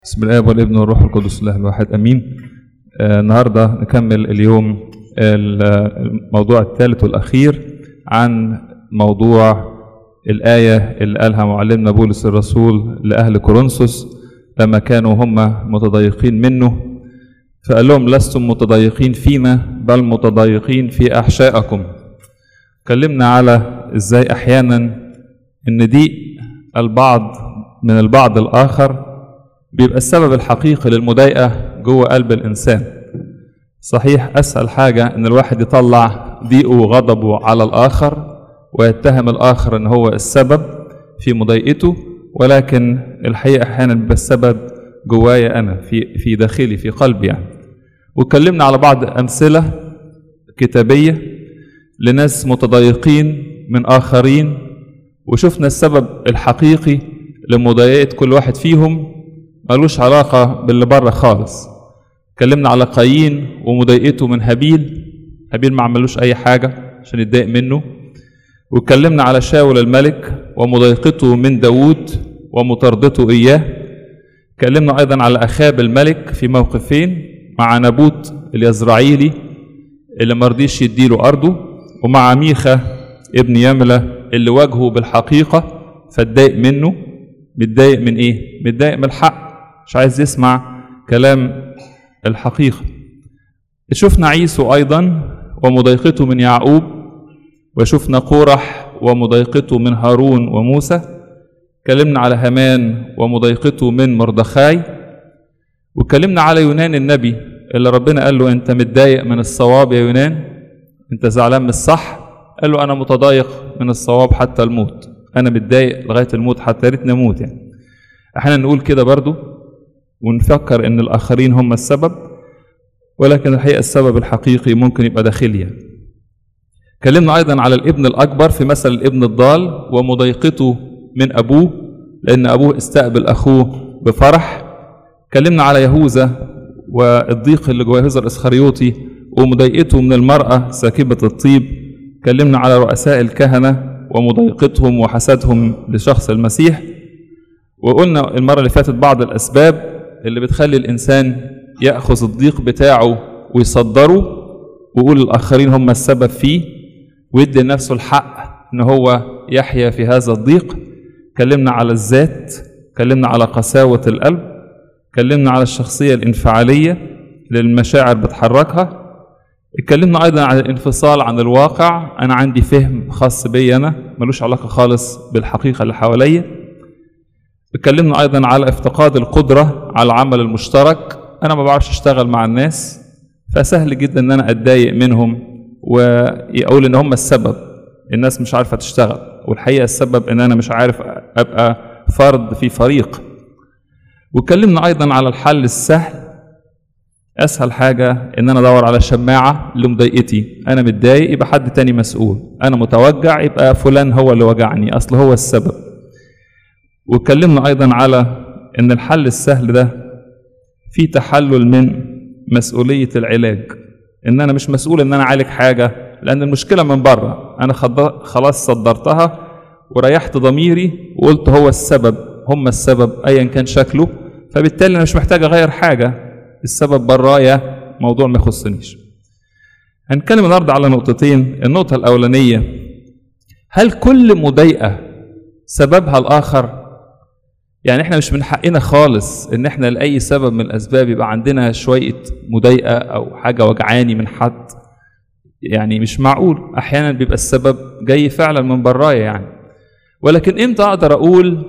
بسم الله والابن والروح القدس الله الواحد امين. النهارده نكمل اليوم الموضوع الثالث والاخير عن موضوع الايه اللي قالها معلمنا بولس الرسول لاهل كورنثوس لما كانوا هم متضايقين منه، فقال لهم لستم متضايقين فينا بل متضايقين في احشائكم. اتكلمنا على ازاي احيانا ان ضيق البعض من البعض الاخر بيبقى السبب الحقيقي للمضايقة جوه قلب الإنسان. صحيح أسهل حاجة إن الواحد يطلع ضيقه وغضبه على الآخر ويتهم الآخر إن هو السبب في مضايقته، ولكن الحقيقة أحيانا بيبقى السبب جوايا أنا في داخلي في قلبي يعني. واتكلمنا على بعض أمثلة كتابية لناس متضايقين من آخرين، وشفنا السبب الحقيقي لمضايقة كل واحد فيهم ملوش علاقة باللي بره خالص. اتكلمنا على قايين ومضايقته من هابيل ما عملوش أي حاجة عشان يتضايق منه. واتكلمنا على شاول الملك ومضايقته من داود ومطاردته إياه. اتكلمنا أيضا على أخاب الملك في موقفين، مع نبوت اليزرعيلي اللي مرضيش يديله أرضه، ومع ميخا ابن يملة اللي واجهه بالحقيقة فاتضايق منه. متضايق من إيه؟ متضايق من الحق، مش عايز يسمع كلام الحقيقة. شفنا عيسو أيضا ومضايقته من يعقوب، وشفنا قورح ومضايقته من هارون وموسى. اتكلمنا على هامان ومضايقته من مردخاي. واتكلمنا على يونان النبي اللي ربنا قال له أنت متضايق من الصواب يا يونان، أنت زعلان من الصح. قال له أنا متضايق من الصواب حتى الموت، أنا متضايق لغاية الموت حتى ريت نموت يعني. احنا نقول كده برضو ونفكر ان الاخرين هم السبب، ولكن الحقيقة السبب الحقيقي ممكن يبقى داخلي. اتكلمنا ايضا على الابن الاكبر في مثل الابن الضال ومضايقته من ابوه لان ابوه استقبل اخوه بفرح. اتكلمنا على يهوذا والضيق اللي جوه يهوذا الاسخريوطي ومضايقته من المرأة ساكبة الطيب. اتكلمنا على رؤساء الكهنة ومضايقتهم وحسدهم لشخص المسيح. وقلنا المرة اللي فاتت بعض الأسباب اللي بتخلي الإنسان يأخذ الضيق بتاعه ويصدره ويقول الآخرين هم السبب فيه، ويدي لنفسه الحق إن هو يحيا في هذا الضيق. اتكلمنا على الذات، اتكلمنا على قساوة القلب، اتكلمنا على الشخصية الانفعالية اللي المشاعر بتحركها. اتكلمنا أيضا على الانفصال عن الواقع، أنا عندي فهم خاص بي أنا ملوش علاقة خالص بالحقيقة اللي حواليا. اتكلمنا أيضا على افتقاد القدرة على العمل المشترك، أنا ما بعرفش أشتغل مع الناس فسهل جدا أن أنا أتضايق منهم ويقول إن هم السبب، الناس مش عارفة تشتغل، والحقيقة السبب إن أنا مش عارف أبقى فرد في فريق. واتكلمنا أيضا على الحل السهل، أسهل حاجة إن أنا أدور على شماعة لمضايقتي، أنا متضايق يبقى حد تاني مسؤول، أنا متوجع يبقى فلان هو اللي وجعني أصل هو السبب. واتكلمنا أيضا على إن الحل السهل ده في تحلل من مسؤولية العلاج، إن أنا مش مسؤول إن أنا أعالج حاجة لأن المشكلة من بره، أنا خلاص صدرتها وريحت ضميري وقلت هو السبب، هم السبب أيا كان شكله، فبالتالي أنا مش محتاج أغير حاجة، السبب برايا موضوع ما يخصنيش. هنتكلم النهارده على نقطتين. النقطة الأولانية، هل كل مضايقة سببها الآخر؟ يعني احنا مش من حقنا خالص ان احنا لأي سبب من الأسباب يبقى عندنا شوية مضايقة أو حاجة وجعاني من حد، يعني مش معقول. أحيانا بيبقى السبب جاي فعلا من برايا يعني. ولكن امتى أقدر أقول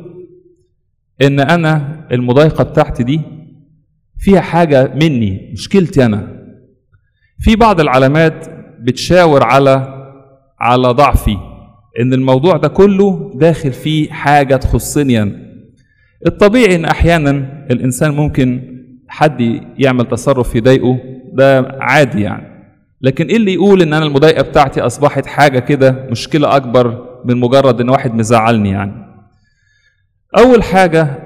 إن أنا المضايقة بتاعتي دي فيها حاجة مني، مشكلتي أنا؟ في بعض العلامات بتشاور على ضعفي، إن الموضوع ده كله داخل فيه حاجة تخصني أنا. الطبيعي إن أحيانا الإنسان ممكن حد يعمل تصرف يضايقه، ده عادي يعني. لكن إيه اللي يقول إن أنا المضايقة بتاعتي أصبحت حاجة كده مشكلة أكبر من مجرد إن واحد مزعلني يعني؟ أول حاجة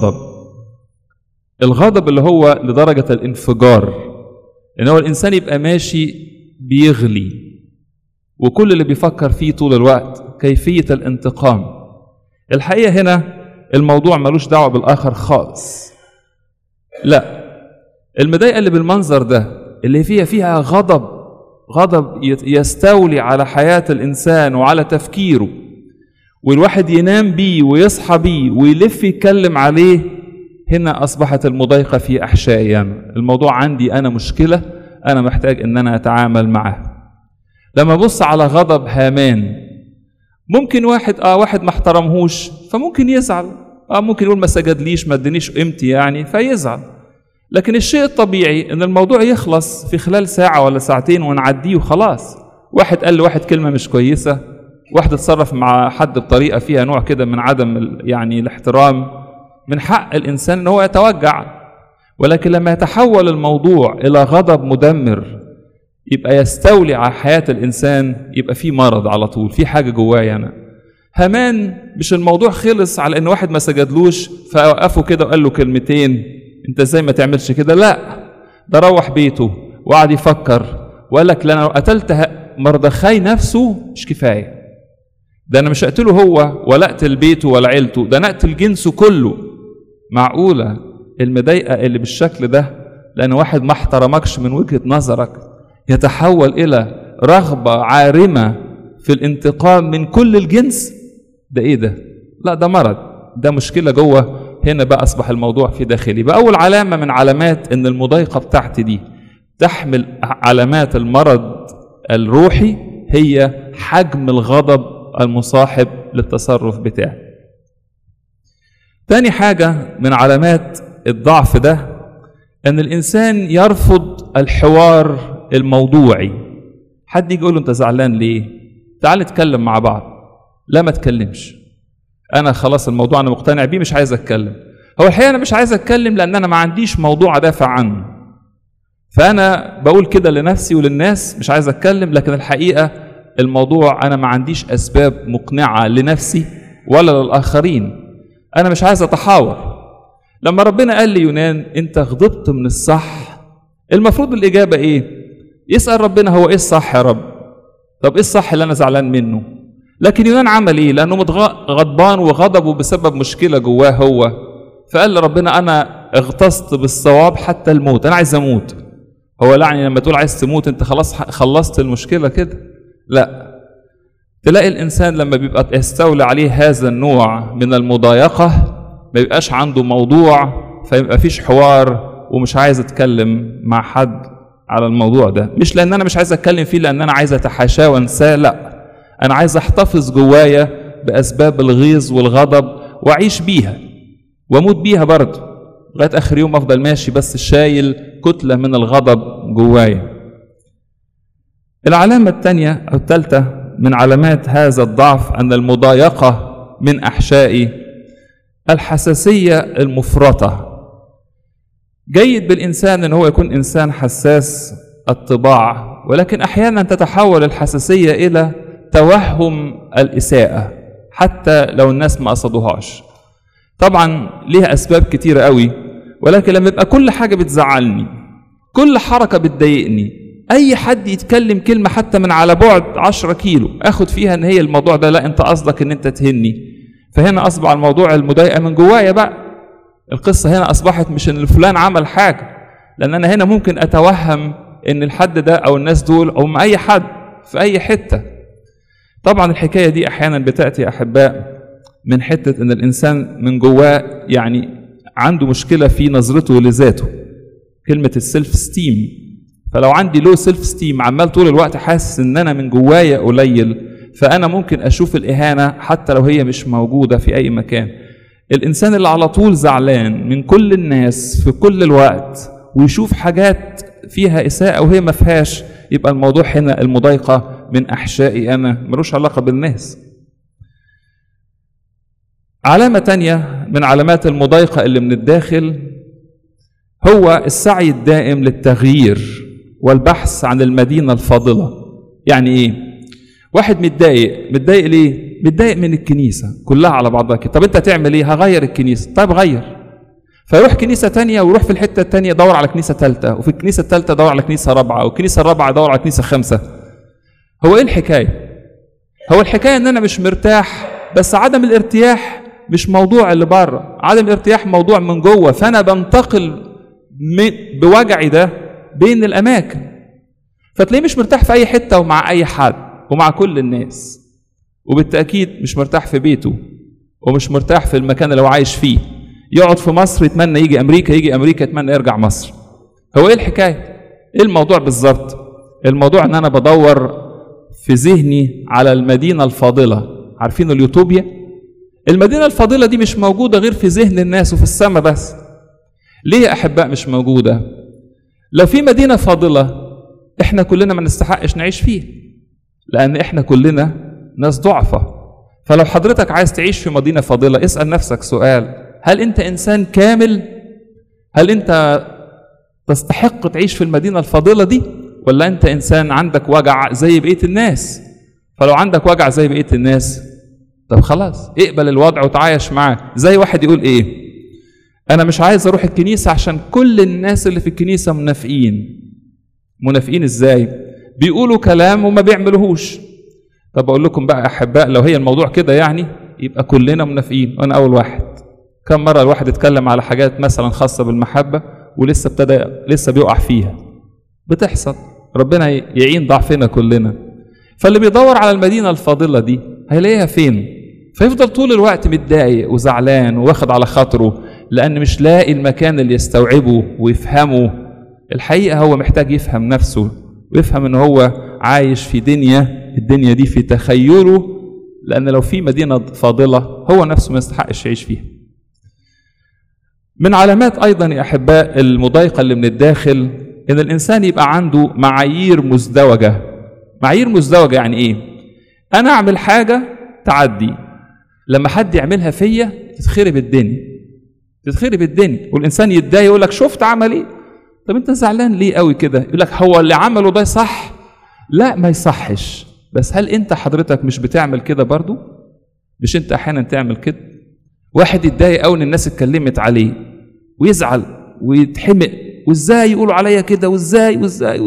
الغضب اللي هو لدرجة الانفجار، إن هو الإنسان يبقى ماشي بيغلي وكل اللي بيفكر فيه طول الوقت كيفية الانتقام. الحقيقة هنا الموضوع ملوش دعوة بالآخر خالص، لا، المضايقة اللي بالمنظر ده اللي فيها غضب يستولي على حياة الإنسان وعلى تفكيره، والواحد ينام بيه ويصحى بيه ويلف يتكلم عليه، هنا أصبحت المضايقة في أحشائي. الموضوع عندي أنا مشكلة، أنا محتاج أن أنا أتعامل معه. لما بص على غضب هامان، ممكن واحد ما احترمهوش فممكن يزعل، ممكن يقول ما سجدليش، ما ادنيش قيمتي يعني، فيزعل. لكن الشيء الطبيعي ان الموضوع يخلص في خلال ساعة ولا ساعتين ونعديه وخلاص. واحد قال لواحد كلمة مش كويسة، واحد اتصرف مع حد بطريقة فيها نوع كده من عدم يعني الاحترام، من حق الإنسان ان هو يتوجع. ولكن لما يتحول الموضوع إلى غضب مدمر يبقى يستولي على حياة الإنسان، يبقى في مرض على طول، في حاجة جوايا أنا. هامان مش الموضوع خلص على ان واحد ما سجدلوش فوقفه كده وقال له كلمتين انت ازاي ما تعملش كده، لا، ده روح بيته وقعد يفكر وقال لك لو قتلت مردخاي نفسه مش كفايه، ده انا مش هقتله هو ولا اقتل بيته ولا عيلته، ده انا اقتل جنسه كله. معقوله المضايقه اللي بالشكل ده لان واحد ما احترمكش من وجهه نظرك يتحول الى رغبه عارمه في الانتقام من كل الجنس؟ ده ايه ده؟ لا، ده مرض، ده مشكله جوه. هنا بقى اصبح الموضوع في داخلي. بقى اول علامه من علامات ان المضايقه بتاعتي دي تحمل علامات المرض الروحي هي حجم الغضب المصاحب للتصرف بتاعي. تاني حاجه من علامات الضعف ده ان الانسان يرفض الحوار الموضوعي. حد يجي يقول له انت زعلان ليه؟ تعال نتكلم مع بعض. لا، ما تكلمش، انا خلاص الموضوع انا مقتنع بيه، مش عايز اتكلم. هو الحقيقه انا مش عايز اتكلم لان انا ما عنديش موضوع ادافع عنه، فانا بقول كده لنفسي وللناس مش عايز اتكلم، لكن الحقيقه الموضوع انا ما عنديش اسباب مقنعه لنفسي ولا للاخرين، انا مش عايز اتحاور. لما ربنا قال لي يونان انت غضبت من الصح، المفروض الاجابه ايه؟ يسال ربنا هو ايه الصح يا رب؟ طب ايه الصح اللي انا زعلان منه؟ لكن يونان عمل ايه؟ لانه غضبان وغضبه بسبب مشكله جواه هو، فقال لربنا انا اغتصت بالصواب حتى الموت، انا عايز اموت. هو يعني لما تقول عايز تموت انت خلاص خلصت المشكله كده؟ لا، تلاقي الانسان لما بيبقى يستولي عليه هذا النوع من المضايقه ما بيبقاش عنده موضوع، فيبقى فيش حوار ومش عايز اتكلم مع حد على الموضوع ده. مش لان انا مش عايز اتكلم فيه لان انا عايز اتحاشاه وانساه، لا، انا عايز احتفظ جوايا باسباب الغيظ والغضب واعيش بيها واموت بيها برضه لغايه اخر يوم، افضل ماشي بس شايل كتله من الغضب جوايا. العلامه الثانيه او الثالثه من علامات هذا الضعف ان المضايقه من احشائي الحساسيه المفرطه. جيد بالانسان ان هو يكون انسان حساس الطباع، ولكن احيانا تتحول الحساسيه الى توهم الاساءه حتى لو الناس ما قصدوهاش. طبعا ليها اسباب كتيره قوي، ولكن لما يبقى كل حاجه بتزعلني، كل حركه بتضايقني، اي حد يتكلم كلمه حتى من على بعد 10 كيلو اخد فيها ان هي الموضوع ده لا انت قصدك ان انت تهني، فهنا اصبح الموضوع المضايقه من جوايا بقى. القصه هنا اصبحت مش ان فلان عمل حاجه، لان انا هنا ممكن اتوهم ان الحد ده او الناس دول او اي حد في اي حته. طبعا الحكايه دي احيانا بتاتي احباء من حته ان الانسان من جواه يعني عنده مشكله في نظرته لذاته، كلمه السيلف ستيم. فلو عندي لو سيلف ستيم عمال طول الوقت حاسس ان انا من جوايا قليل، فانا ممكن اشوف الاهانه حتى لو هي مش موجوده في اي مكان. الانسان اللي على طول زعلان من كل الناس في كل الوقت ويشوف حاجات فيها اساءه وهي ما فيهاش، يبقى الموضوع هنا المضايقه من احشائي انا، ملوش علاقه بالناس. علامه تانية من علامات المضايقه اللي من الداخل هو السعي الدائم للتغيير والبحث عن المدينه الفاضله. يعني ايه؟ واحد متضايق ليه؟ متضايق من الكنيسه كلها على بعضها كده. طب انت هتعمل ايه؟ هغير الكنيسه. طيب غير، فيروح كنيسه تانية ويروح في الحته التانية يدور على كنيسه ثالثه، وفي الكنيسه الثالثه يدور على كنيسه رابعه، والكنيسه الرابعه يدور على كنيسه خامسه. هو ايه الحكايه؟ هو الحكايه ان انا مش مرتاح، بس عدم الارتياح مش موضوع اللي بره، عدم الارتياح موضوع من جوه، فانا بنتقل بوجعي ده بين الأماكن، فتلاقيه مش مرتاح في أي حتة ومع أي حد ومع كل الناس، وبالتأكيد مش مرتاح في بيته ومش مرتاح في المكان اللي هو عايش فيه. يقعد في مصر يتمنى يجي أمريكا، يجي أمريكا يتمنى يرجع مصر. هو إيه الحكاية؟ إيه الموضوع بالظبط؟ الموضوع إن أنا بدور في ذهني على المدينة الفاضلة. عارفين اليوتوبيا؟ المدينة الفاضلة دي مش موجودة غير في ذهن الناس وفي السماء بس. ليه يا أحباء مش موجودة؟ لو في مدينة فاضلة إحنا كلنا ما نستحقش نعيش فيه، لأن إحنا كلنا ناس ضعفة. فلو حضرتك عايز تعيش في مدينة فاضلة اسأل نفسك سؤال: هل أنت إنسان كامل؟ هل أنت تستحق تعيش في المدينة الفاضلة دي؟ ولا أنت إنسان عندك وجع زي بقية الناس؟ فلو عندك وجع زي بقية الناس، طب خلاص اقبل الوضع وتعايش معاه. زي واحد يقول إيه؟ أنا مش عايز أروح الكنيسة عشان كل الناس اللي في الكنيسة منافقين. منافقين إزاي؟ بيقولوا كلام وما بيعملوهوش. طب أقول لكم بقى أحباء، لو هي الموضوع كده يعني يبقى كلنا منافقين وأنا أول واحد. كم مرة الواحد يتكلم على حاجات مثلا خاصة بالمحبة لسه بيقع فيها. بتحصل، ربنا يعين ضعفنا كلنا. فاللي بيدور على المدينة الفاضلة دي هيلاقيها فين؟ فيفضل طول الوقت متضايق وزعلان وواخد على خاطره، لأن مش لاقي المكان اللي يستوعبه ويفهمه. الحقيقة هو محتاج يفهم نفسه ويفهم إن هو عايش في الدنيا دي في تخيله، لأن لو في مدينة فاضلة هو نفسه ما يستحقش يعيش فيها. من علامات أيضا يا أحباء المضايقة اللي من الداخل إن الإنسان يبقى عنده معايير مزدوجة. معايير مزدوجة يعني إيه؟ أنا أعمل حاجة تعدي، لما حد يعملها فيا تتخرب الدنيا، والإنسان يتضايق يقول لك شفت عمل إيه؟ طب أنت زعلان ليه قوي كده؟ يقول لك هو اللي عمله ده صح؟ لا، ما يصحش. بس هل أنت حضرتك مش بتعمل كده برضو؟ مش أنت أحيانا تعمل كده؟ واحد يتضايق قوي إن الناس اتكلمت عليه ويزعل ويتحمق، وإزاي يقولوا عليا كده، وإزاي.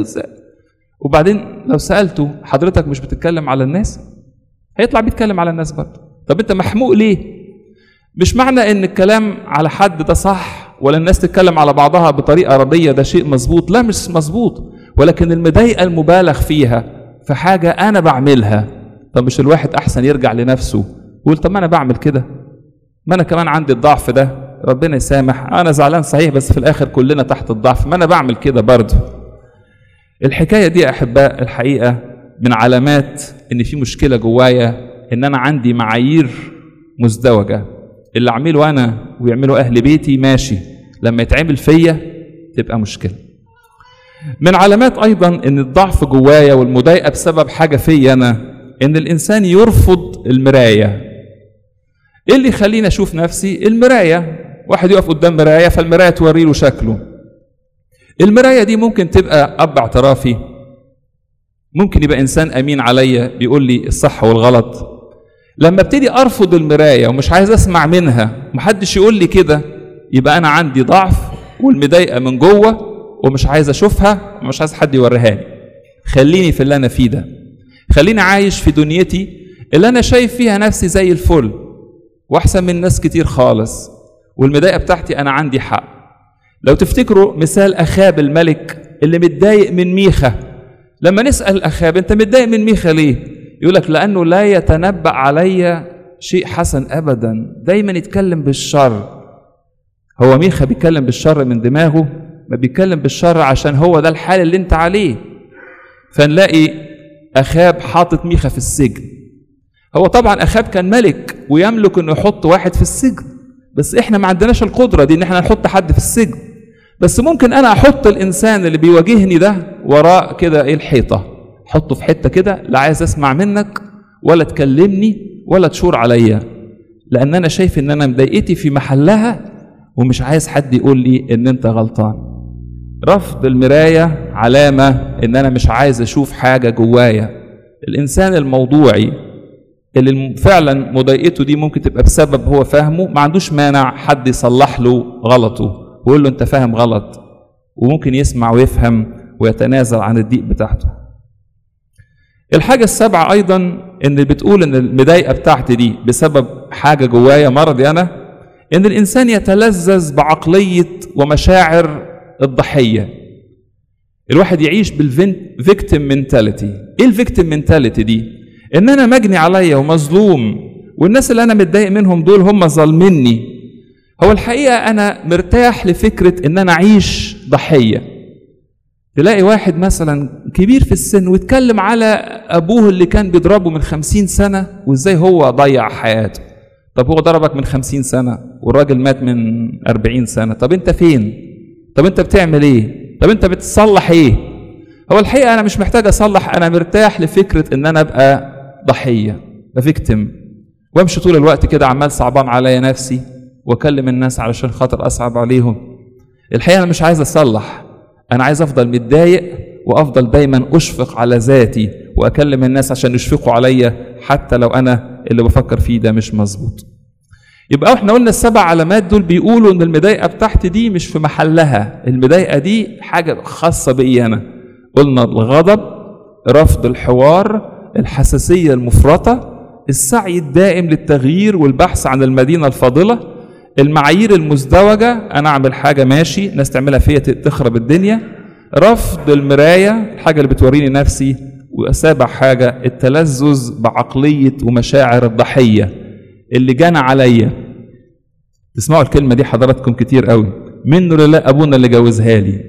وبعدين لو سألته حضرتك مش بتتكلم على الناس؟ هيطلع بيتكلم على الناس برضه. طب أنت محموق ليه؟ مش معنى إن الكلام على حد ده صح ولا الناس تتكلم على بعضها بطريقة رضية ده شيء مظبوط. لا، مش مظبوط، ولكن المضايقة المبالغ فيها في حاجة أنا بعملها. طب مش الواحد أحسن يرجع لنفسه ويقول طب ما أنا بعمل كده، ما أنا كمان عندي الضعف ده، ربنا يسامح، أنا زعلان صحيح بس في الآخر كلنا تحت الضعف، ما أنا بعمل كده برضه. الحكاية دي يا أحباء الحقيقة من علامات إن في مشكلة جوايا، إن أنا عندي معايير مزدوجة. اللي أعمله أنا ويعمله أهل بيتي ماشي، لما يتعمل فيا تبقى مشكلة. من علامات أيضا إن الضعف جوايا والمضايقة بسبب حاجة فيا أنا، إن الإنسان يرفض المراية. إيه اللي يخليني أشوف نفسي؟ المراية. واحد يقف قدام مراية فالمراية توري له شكله. المراية دي ممكن تبقى أب اعترافي، ممكن يبقى إنسان أمين عليا بيقول لي الصح والغلط. لما ابتدي أرفض المراية ومش عايز أسمع منها ومحدش يقول لي كده، يبقى أنا عندي ضعف والمضايقة من جوه ومش عايز أشوفها ومش عايز حد يوريها لي. خليني في اللي أنا فيه ده، خليني عايش في دنيتي اللي أنا شايف فيها نفسي زي الفل وأحسن من ناس كتير خالص، والمضايقة بتاعتي أنا عندي حق. لو تفتكروا مثال أخاب الملك اللي متضايق من ميخا، لما نسأل أخاب أنت متضايق من ميخا ليه؟ يقول لك لأنه لا يتنبأ علي شيء حسن أبدا، دايما يتكلم بالشر. هو ميخا بيتكلم بالشر من دماغه؟ ما بيتكلم بالشر عشان هو ده الحال اللي انت عليه. فنلاقي أخاب حاطط ميخا في السجن. هو طبعا أخاب كان ملك ويملك انه يحط واحد في السجن، بس احنا ما عندناش القدرة دي ان احنا نحط حد في السجن. بس ممكن انا احط الانسان اللي بيواجهني ده وراء كده الحيطة، حطه في حتة كده، لا عايز اسمع منك ولا تكلمني ولا تشور عليا، لان انا شايف ان انا مضايقتي في محلها ومش عايز حد يقول لي ان انت غلطان. رفض المراية علامة ان انا مش عايز اشوف حاجة جوايا. الانسان الموضوعي اللي فعلا مضايقته دي ممكن تبقى بسبب هو فاهمه، ما عندوش مانع حد يصلح له غلطه ويقول له انت فاهم غلط، وممكن يسمع ويفهم ويتنازل عن الضيق بتاعته. الحاجة السابعة ايضا ان بتقول ان المضايقة بتاعتي دي بسبب حاجة جوايا مرضي انا، ان الانسان يتلذذ بعقلية ومشاعر الضحية. الواحد يعيش بالفيكتيم منتاليتي. ايه الفيكتيم منتاليتي دي؟ ان انا مجني عليا ومظلوم، والناس اللي انا متضايق منهم دول هم ظالميني. هو الحقيقة انا مرتاح لفكرة ان انا اعيش ضحية. تلاقي واحد مثلا كبير في السن ويتكلم على ابوه اللي كان بيضربه من 50 سنة وازاي هو ضيع حياته. طب هو ضربك من 50 سنة والراجل مات من 40 سنة، طب انت فين؟ طب انت بتعمل ايه؟ طب انت بتصلح ايه؟ هو الحقيقة انا مش محتاج اصلح، انا مرتاح لفكرة ان انا ابقى ضحية، بفكتم، وامشي طول الوقت كده عمال صعبان عليا نفسي واكلم الناس علشان خاطر اصعب عليهم. الحقيقة انا مش عايز اصلح، انا عايز افضل متضايق وافضل دايما اشفق على ذاتي واكلم الناس عشان يشفقوا عليا حتى لو انا اللي بفكر فيه ده مش مظبوط. يبقى احنا قلنا ال7 علامات دول بيقولوا ان المضايقه بتاعتي دي مش في محلها، المضايقه دي حاجه خاصه بي انا. قلنا الغضب، رفض الحوار، الحساسيه المفرطه، السعي الدائم للتغيير والبحث عن المدينه الفاضله، المعايير المزدوجه، انا اعمل حاجه ماشي ناس تعملها فيا تخرب الدنيا، رفض المرايه الحاجه اللي بتوريني نفسي، وسابع حاجه التلذذ بعقليه ومشاعر الضحيه اللي جانا عليا. تسمعوا الكلمه دي حضراتكم كتير قوي، منه لله ابونا اللي جوزها لي.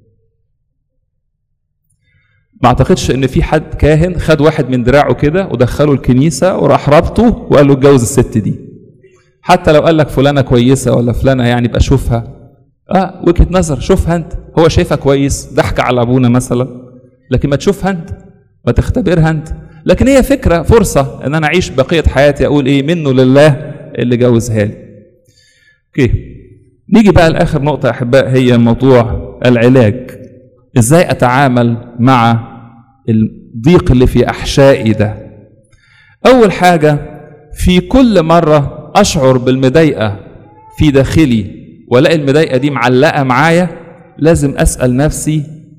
ما اعتقدش ان في حد كاهن خد واحد من دراعه كده ودخله الكنيسه وراح ربطه وقال له اتجوز الست دي، حتى لو قال لك فلانه كويسه ولا فلانه يعني بقى شوفها، وجهه نظر، شوفها انت. هو شايفها كويس، ضحك على ابونا مثلا، لكن ما تشوفها انت، ما تختبرها انت. لكن هي فكره، فرصه ان انا اعيش بقيه حياتي اقول ايه؟ منه لله اللي جوزها لي. اوكي، نيجي بقى لاخر نقطه يا احباء، هي موضوع العلاج. ازاي اتعامل مع الضيق اللي في احشائي ده؟ اول حاجه، في كل مره اشعر بالمضايقه في داخلي والاقي المضايقه دي معلقه معايا، لازم اسال نفسي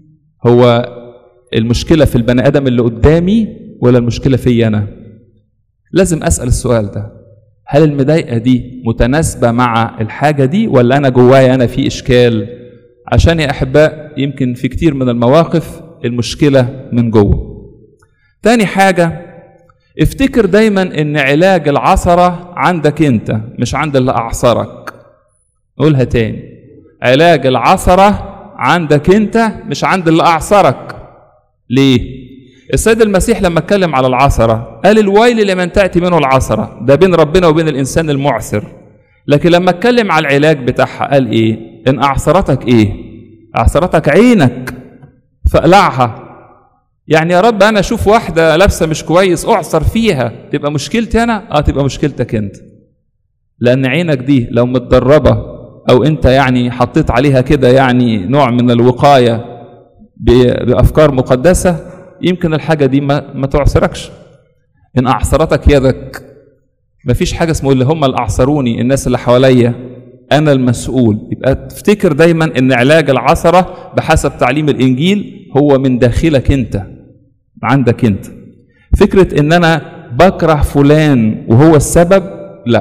هو المشكله في البني ادم اللي قدامي ولا المشكله في انا؟ لازم اسال السؤال ده. هل المضايقه دي متناسبه مع الحاجه دي ولا انا جوايا انا في اشكال؟ عشان يا احباء يمكن في كتير من المواقف المشكله من جوه. تاني حاجه، افتكر دايما ان علاج العثره عندك انت مش عند اللي اعصرك. قولها تاني، علاج العثره عندك انت مش عند اللي اعصرك. ليه؟ السيد المسيح لما اتكلم على العثره قال الويل لمن تاتي منه العثره، ده بين ربنا وبين الانسان المعسر. لكن لما اتكلم على العلاج بتاعها قال ايه؟ ان اعصرتك ايه؟ اعصرتك عينك فاقلعها. يعني يا رب انا اشوف واحده لابسه مش كويس اعصر فيها، تبقى مشكلتي انا؟ تبقى مشكلتك انت، لان عينك دي لو متدربه او انت يعني حطيت عليها كده يعني نوع من الوقايه بافكار مقدسه، يمكن الحاجه دي ما تعصركش. ان اعصرتك يدك، مفيش حاجه اسمه اللي هم اللي اعصروني الناس اللي حواليا، انا المسؤول. يبقى تفتكر دايما ان علاج العثره بحسب تعليم الانجيل هو من داخلك انت، عندك انت. فكره ان انا بكره فلان وهو السبب، لا.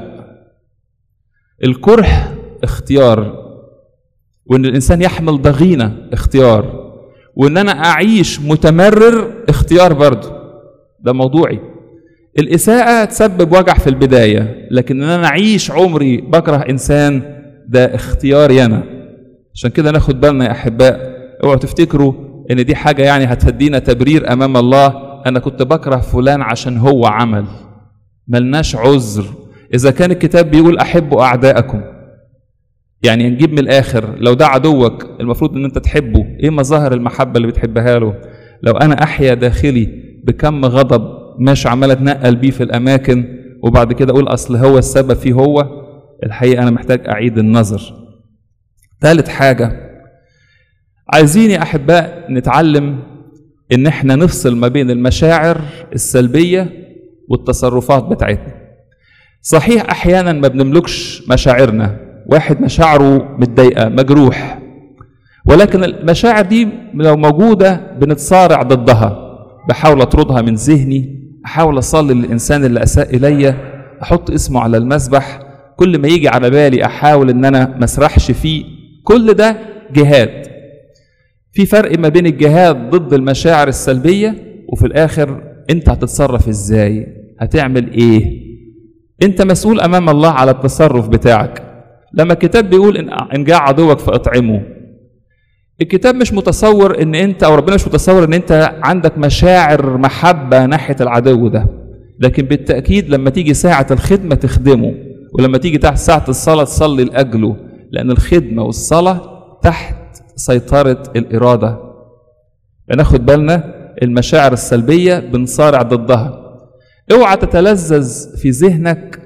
الكره اختيار، وان الانسان يحمل ضغينه اختيار، وان انا اعيش متمرر اختيار برضه، ده موضوعي. الاساءه تسبب وجع في البدايه، لكن ان انا اعيش عمري بكره انسان ده اختياري انا. عشان كده ناخد بالنا يا احباء، اوعوا تفتكروا ان دي حاجه يعني هتهدينا تبرير امام الله، انا كنت بكره فلان عشان هو عمل. ملناش عذر. اذا كان الكتاب بيقول احبوا اعداءكم، يعني نجيب من الاخر، لو ده عدوك المفروض ان انت تحبه، ايه مظاهر المحبه اللي بتحبها له؟ لو انا احيا داخلي بكم غضب ماشي عمال اتنقل بيه في الاماكن وبعد كده اقول اصل هو السبب فيه هو، الحقيقه انا محتاج اعيد النظر. ثالث حاجه، عايزين يا احباء نتعلم ان احنا نفصل ما بين المشاعر السلبيه والتصرفات بتاعتنا. صحيح احيانا ما بنملكش مشاعرنا، واحد مشاعره متضايقه مجروح، ولكن المشاعر دي لو موجوده بنتصارع ضدها. بحاول اطردها من ذهني، احاول اصلي للانسان اللي اساء الي، احط اسمه على المذبح، كل ما يجي على بالي احاول ان انا ما اسرحش فيه. كل ده جهاد، في فرق ما بين الجهاد ضد المشاعر السلبية وفي الآخر أنت هتتصرف إزاي، هتعمل إيه. أنت مسؤول أمام الله على التصرف بتاعك. لما الكتاب بيقول إن جاء عدوك فأطعمه، الكتاب مش متصور إن أنت أو ربنا مش متصور إن أنت عندك مشاعر محبة ناحية العدو ده، لكن بالتأكيد لما تيجي ساعة الخدمة تخدمه، ولما تيجي تحت ساعة الصلاة تصلي لأجله، لأن الخدمة والصلاة تحت سيطرة الإرادة. بناخد بالنا المشاعر السلبية بنصارع ضدها. اوعى تتلذذ في ذهنك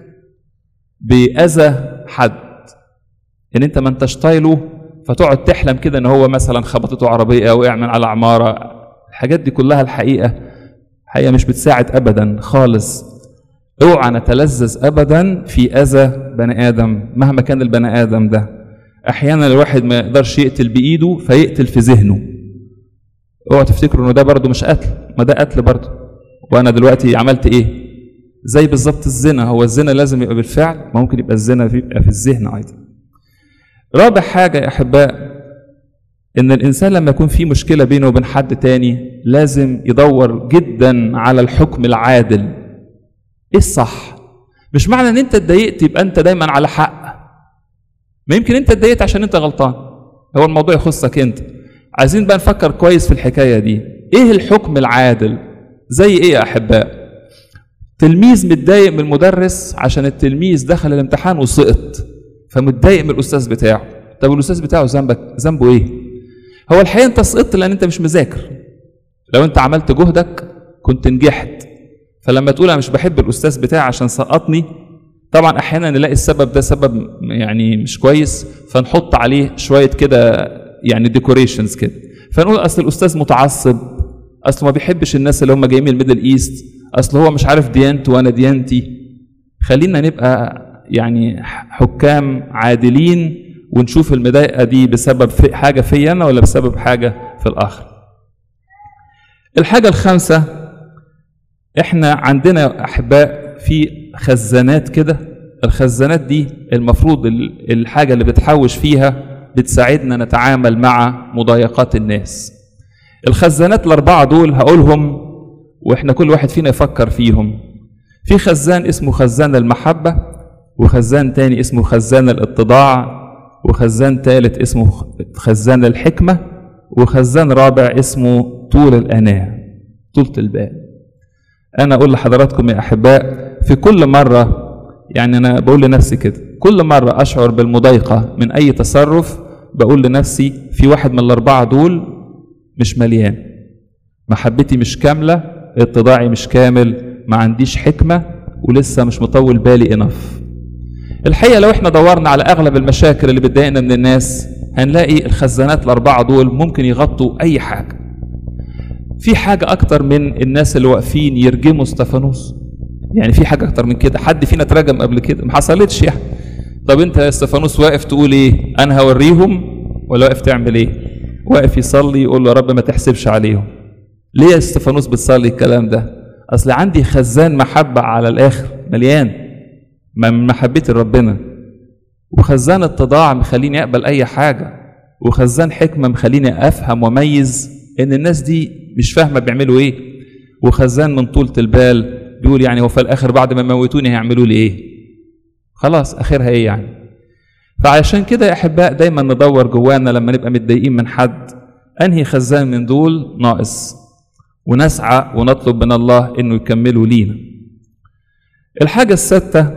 بأذى حد، ان انت ما انتش طايله فتقعد تحلم كده ان هو مثلا خبطته عربية او اعمل على عمارة. الحاجات دي كلها الحقيقة مش بتساعد ابدا خالص. اوعى نتلذذ ابدا في اذى بني ادم مهما كان البني ادم ده. احيانا الواحد ما يقدرش يقتل بايده فيقتل في ذهنه. اوعى تفتكروا انه ده برضه مش قتل، ما ده قتل برضه. وانا دلوقتي عملت ايه؟ زي بالظبط الزنا. هو الزنا لازم يبقى بالفعل؟ ممكن يبقى الزنا يبقى في الذهن ايضا. رابع حاجة يا احباء، ان الانسان لما يكون في مشكلة بينه وبين حد تاني لازم يدور جدا على الحكم العادل. ايه الصح؟ مش معنى ان انت اتضايقت يبقى انت دايما على حق. ما يمكن انت اتضايقت عشان انت غلطان، هو الموضوع يخصك انت. عايزين بقى نفكر كويس في الحكاية دي. ايه الحكم العادل؟ زي ايه يا احباء؟ تلميذ متضايق من المدرس عشان التلميذ دخل الامتحان وسقط، فمتضايق من الاستاذ بتاعه. طب الاستاذ بتاعه ذنبه ايه؟ هو الحقيقة انت سقطت لان انت مش مذاكر. لو انت عملت جهدك كنت نجحت. فلما تقول انا مش بحب الاستاذ بتاعي عشان سقطني، طبعا احيانا نلاقي السبب ده سبب يعني مش كويس، فنحط عليه شوية كده يعني ديكوريشنز كده، فنقول اصل الاستاذ متعصب، اصل ما بيحبش الناس اللي هم جايين من الميدل ايست، اصل هو مش عارف ديانته وانا ديانتي. خلينا نبقى يعني حكام عادلين ونشوف المضايقه دي بسبب في حاجه فيا انا ولا بسبب حاجه في الاخر. الحاجه الخامسه، احنا عندنا احباء في خزانات كده. الخزانات دي المفروض الحاجه اللي بتحوش فيها بتساعدنا نتعامل مع مضايقات الناس. الخزانات الاربعه دول هقولهم واحنا كل واحد فينا يفكر فيهم. في خزان اسمه خزان المحبه، وخزان تاني اسمه خزان الاتضاع، وخزان ثالث اسمه خزان الحكمه، وخزان رابع اسمه طول الاناه، طولة البال. انا اقول لحضراتكم يا احباء، في كل مره يعني انا بقول لنفسي كده، كل مره اشعر بالمضايقه من اي تصرف بقول لنفسي في واحد من الاربعه دول مش مليان. محبتي مش كامله، اتضاعي مش كامل، ما عنديش حكمه، ولسه مش مطول بالي انف. الحقيقه لو احنا دورنا على اغلب المشاكل اللي بتضايقنا من الناس هنلاقي الخزانات الاربعه دول ممكن يغطوا اي حاجه. في حاجه اكتر من الناس اللي واقفين يرجموا استفانوس؟ يعني في حاجه اكتر من كده؟ حد فينا اترجم قبل كده؟ ما حصلتش يعني. طب انت يا استفانوس واقف تقول ايه؟ انا هوريهم؟ ولا واقف تعمل ايه؟ واقف يصلي يقول له يا رب ما تحسبش عليهم. ليه يا استفانوس بتصلي الكلام ده؟ اصل عندي خزان محبه على الاخر مليان من محبتي لربنا، وخزان اتضاع مخليني اقبل اي حاجه، وخزان حكمه مخليني افهم واميز ان الناس دي مش فاهمه بيعملوا ايه، وخزان من طولة البال بيقول يعني هو في الاخر بعد ما موتوني هيعملوا لي ايه؟ خلاص اخرها ايه يعني؟ فعشان كده يا احباء دايما ندور جوانا لما نبقى متضايقين من حد انهي خزان من دول ناقص، ونسعى ونطلب من الله انه يكملوا لينا. الحاجه السادسه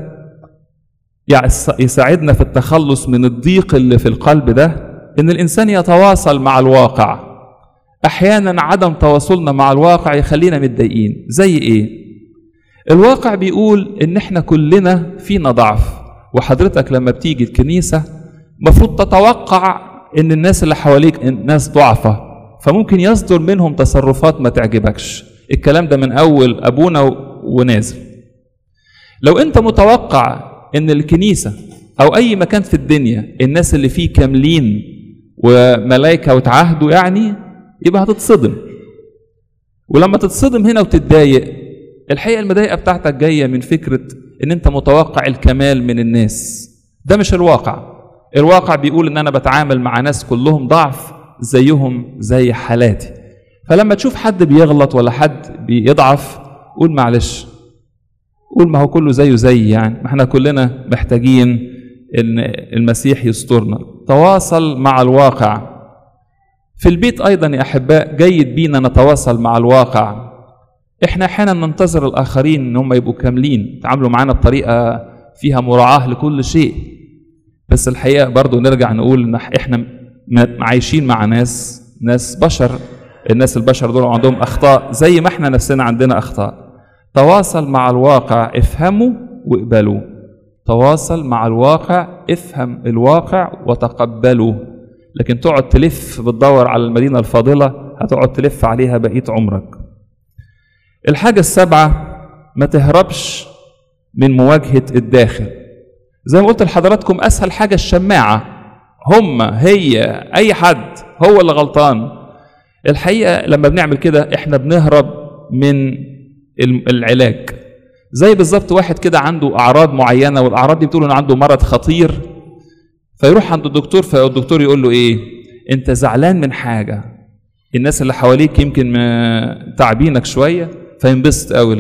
يساعدنا في التخلص من الضيق اللي في القلب ده ان الانسان يتواصل مع الواقع. احيانا عدم تواصلنا مع الواقع يخلينا متضايقين. زي ايه؟ الواقع بيقول ان احنا كلنا فينا ضعف، وحضرتك لما بتيجي الكنيسه مفروض تتوقع ان الناس اللي حواليك ناس ضعفة، فممكن يصدر منهم تصرفات ما تعجبكش. الكلام ده من اول ابونا ونازل. لو انت متوقع ان الكنيسه او اي مكان في الدنيا الناس اللي فيه كاملين وملائكه وتعهدوا يعني، يبقى هتتصدم. ولما تتصدم هنا وتتضايق، الحقيقه المضايقه بتاعتك جايه من فكره ان انت متوقع الكمال من الناس. ده مش الواقع. الواقع بيقول ان انا بتعامل مع ناس كلهم ضعف زيهم زي حالاتي. فلما تشوف حد بيغلط ولا حد بيضعف قول معلش، قول ما هو كله زيه زي، يعني ما احنا كلنا محتاجين ان المسيح يسترنا. تواصل مع الواقع. في البيت ايضا يا احباء جيد بينا نتواصل مع الواقع. احنا احيانا ننتظر الاخرين ان هم يبقوا كاملين، يتعاملوا معانا بطريقه فيها مراعاه لكل شيء، بس الحقيقه برضو نرجع نقول ان احنا عايشين مع ناس بشر. الناس البشر دول عندهم اخطاء زي ما احنا نفسنا عندنا اخطاء. تواصل مع الواقع، افهموا واقبلوا. تواصل مع الواقع، افهم الواقع وتقبله. لكن تقعد تلف بتدور على المدينة الفاضلة هتقعد تلف عليها بقية عمرك. الحاجة السابعة، ما تهربش من مواجهة الداخل. زي ما قلت لحضراتكم أسهل حاجة الشماعة، هي أي حد هو اللي غلطان. الحقيقة لما بنعمل كده احنا بنهرب من العلاج. زي بالظبط واحد كده عنده أعراض معينة، والأعراض دي بتقول إنه عنده مرض خطير، فيروح عند الدكتور، فالدكتور يقول له إيه؟ أنت زعلان من حاجة، الناس اللي حواليك يمكن تعبينك شوية، فينبسط قوي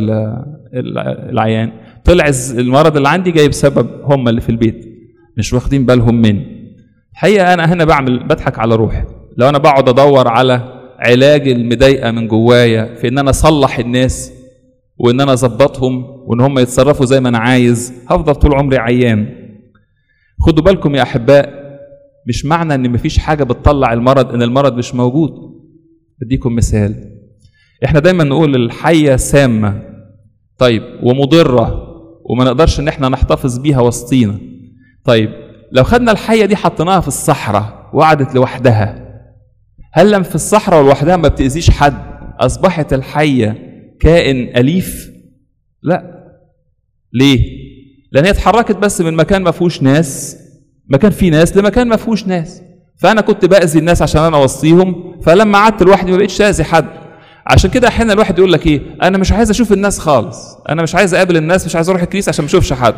العيان. طلع المرض اللي عندي جاي بسبب هم اللي في البيت مش واخدين بالهم مني. الحقيقة أنا هنا بضحك على روحي. لو أنا بقعد أدور على علاج المضايقة من جوايا في إن أنا أصلح الناس وإن أنا أظبطهم وإن هم يتصرفوا زي ما أنا عايز، هفضل طول عمري عيان. خدوا بالكم يا أحباء، مش معنى إن مفيش حاجة بتطلع المرض إن المرض مش موجود. أديكم مثال، إحنا دايما نقول الحية سامة طيب ومضرة وما نقدرش إن إحنا نحتفظ بيها وسطينا. طيب لو خدنا الحية دي حطيناها في الصحراء وقعدت لوحدها، هل لما في الصحراء ولوحدها ما بتأذيش حد أصبحت الحية كائن أليف؟ لا. ليه؟ لأن هي اتحركت بس من مكان ما فيهوش ناس، مكان فيه ناس لمكان ما فيهوش ناس. فأنا كنت بأذي الناس عشان أنا أوصيهم، فلما قعدت لوحدي ما بقتش أذي حد. عشان كده أحيانا الواحد يقول لك إيه؟ أنا مش عايز أشوف الناس خالص، أنا مش عايز أقابل الناس، مش عايز أروح الكنيسة عشان ما أشوفش حد.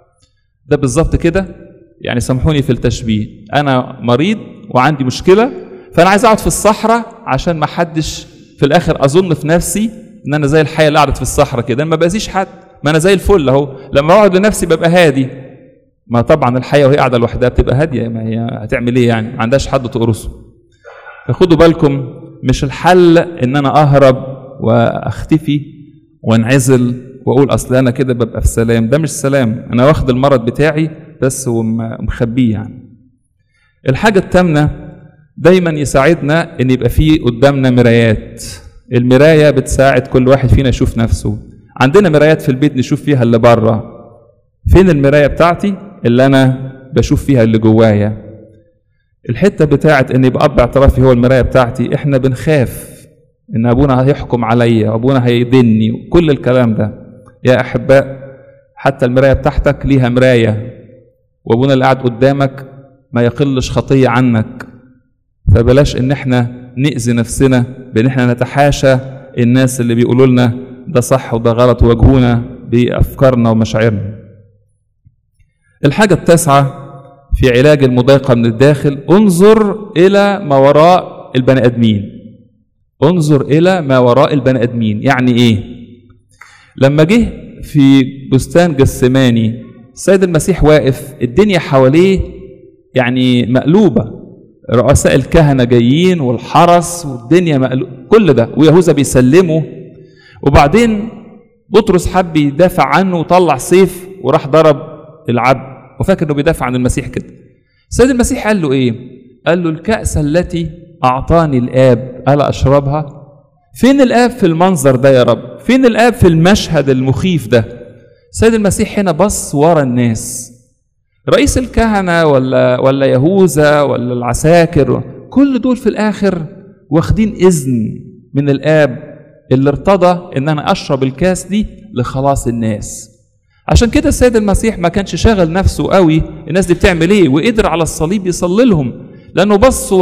ده بالظبط كده، يعني سامحوني في التشبيه، أنا مريض وعندي مشكلة، فأنا عايز أقعد في الصحراء عشان ما حدش في الآخر أظن في نفسي إن أنا زي الحية اللي قعدت في الصحراء كده، ما بأذيش حد، ما أنا زي الفل أهو. لما أقعد لنفسي ببقى هادي. ما طبعا الحية وهي قاعدة لوحدها بتبقى هادية، ما هي هتعمل إيه يعني؟ ما عندهاش حد تقرصه. فخدوا بالكم، مش الحل إن أنا أهرب وأختفي وانعزل وأقول أصل أنا كده ببقى في سلام. ده مش سلام، أنا واخد المرض بتاعي بس ومخبيه يعني. الحاجة الثامنة، دايما يساعدنا ان يبقى فيه قدامنا مرايات. المراية بتساعد كل واحد فينا يشوف نفسه. عندنا مرايات في البيت نشوف فيها اللي بره. فين المراية بتاعتي اللي انا بشوف فيها اللي جوايا؟ الحتة بتاعت ان يبقى اب اعترافي هو المراية بتاعتي، احنا بنخاف ان ابونا هيحكم عليا وابونا هيدني وكل الكلام ده. يا احباء، حتى المراية بتاعتك ليها مراية، وابونا اللي قاعد قدامك ما يقلش خطية عنك. فبلاش ان احنا نأذي نفسنا بان احنا نتحاشى الناس اللي بيقولوا لنا ده صح وده غلط وواجهونا بافكارنا ومشاعرنا. الحاجة التاسعة في علاج المضايقة من الداخل، انظر الى ما وراء البني ادمين. انظر الى ما وراء البني ادمين. يعني ايه؟ لما جه في بستان جثماني السيد المسيح واقف، الدنيا حواليه يعني مقلوبة، رؤساء الكهنة جايين والحرس والدنيا مقلوب كل ده، ويهوذا بيسلمه. وبعدين بطرس حب يدافع عنه وطلع سيف وراح ضرب العبد وفاكر انه بيدافع عن المسيح كده. السيد المسيح قال له ايه؟ قال له الكأس التي اعطاني الاب الا اشربها؟ فين الاب في المنظر ده يا رب؟ فين الاب في المشهد المخيف ده؟ السيد المسيح هنا بص ورا الناس، رئيس الكهنة ولا يهوذا ولا العساكر، كل دول في الآخر واخدين إذن من الآب اللي ارتضى إن أنا أشرب الكاس دي لخلاص الناس. عشان كده السيد المسيح ما كانش شاغل نفسه قوي الناس دي بتعمل إيه، وقدر على الصليب يصلي لهم، لأنه بص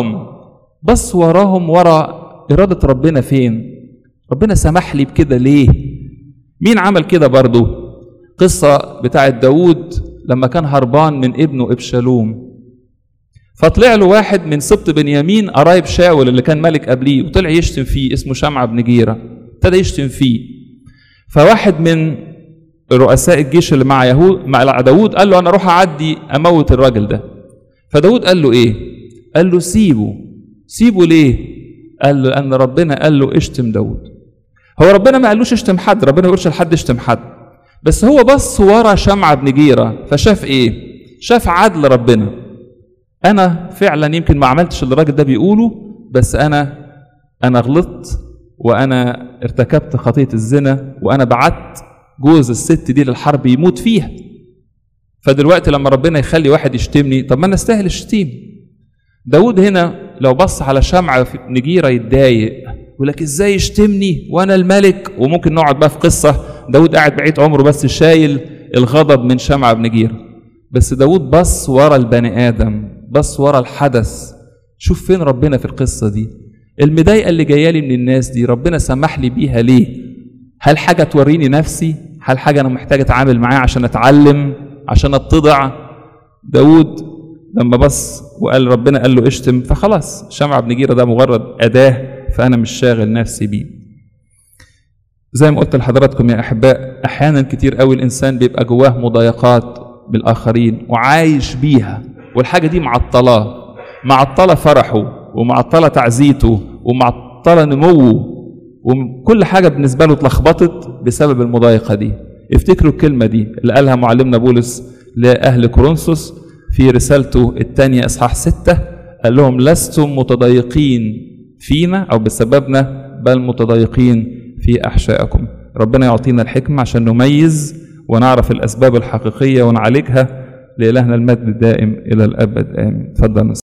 وراهم ورا إرادة ربنا. فين؟ ربنا سمح لي بكده ليه؟ مين عمل كده برضو؟ قصة بتاعت داود لما كان هربان من ابنه ابشالوم، فطلع له واحد من سبط بنيامين قرايب شاول اللي كان ملك قبليه، وطلع يشتم فيه، اسمه شمعة بن جيرة، ابتدى يشتم فيه. فواحد من رؤساء الجيش اللي مع داود قال له انا اروح اعدي اموت الراجل ده. فداود قال له ايه؟ قال له سيبه ليه؟ قال له ان ربنا قال له اشتم داود. هو ربنا ما قالوش اشتم حد، ربنا ما يقولش لحد اشتم حد، بس هو بص ورا شمعة بن جيرة فشاف ايه؟ شاف عدل ربنا. انا فعلا يمكن ما عملتش اللي الراجل ده بيقوله، بس انا غلطت، وانا ارتكبت خطية الزنا، وانا بعت جوز الست دي للحرب يموت فيها. فدلوقتي لما ربنا يخلي واحد يشتمني، طب ما انا استاهل الشتيم. داود هنا لو بص على شمعة بن جيرة يتضايق، يقول لك ازاي يشتمني وانا الملك؟ وممكن نقعد بقى في قصة داود قاعد بعيد عمره بس شايل الغضب من شمعة بن جيرة. بس داود بص ورا البني آدم، بص ورا الحدث، شوف فين ربنا في القصة دي. المضايقة اللي جايه لي من الناس دي ربنا سمح لي بيها ليه؟ هل حاجة توريني نفسي؟ هل حاجة أنا محتاج أتعامل معاها عشان أتعلم، عشان أتضع؟ داود لما بص وقال ربنا قال له اشتم، فخلاص شمعة بن جيرة ده مجرد أداة، فأنا مش شاغل نفسي بيه. زي ما قلت لحضراتكم يا أحباء، أحيانا كتير قوي الإنسان بيبقى جواه مضايقات بالآخرين وعايش بيها، والحاجة دي معطلة فرحه، ومعطلة تعزيته، ومعطلة نموه، وكل حاجة بالنسبة له اتلخبطت بسبب المضايقة دي. افتكروا الكلمة دي اللي قالها معلمنا بولس لأهل كورنثوس في رسالته الثانية إصحاح 6، قال لهم لستم متضايقين فينا أو بسببنا، بل متضايقين في أحشائكم. ربنا يعطينا الحكمة عشان نميز ونعرف الأسباب الحقيقية ونعالجها. لإلهنا المجد الدائم إلى الأبد آمين. تفضل.